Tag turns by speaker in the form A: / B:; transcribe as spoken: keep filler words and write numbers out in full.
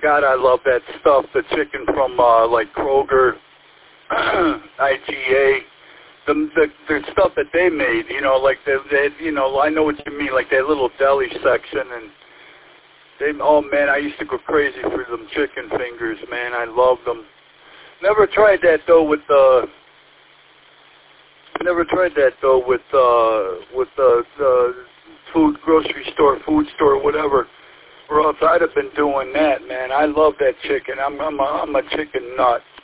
A: God, I love that stuff. The chicken from uh, like Kroger, I G A, the, the the stuff that they made. You know, like they, they, you know, I know what you mean, like that little deli section, and they. Oh man, I used to go crazy for them chicken fingers, man. I love them. Never tried that though with the. Uh, never tried that though with uh, with the uh, uh, food grocery store, food store, whatever. Or else I'd have been doing that, man. I love that chicken. I'm I'm a, I'm a chicken nut.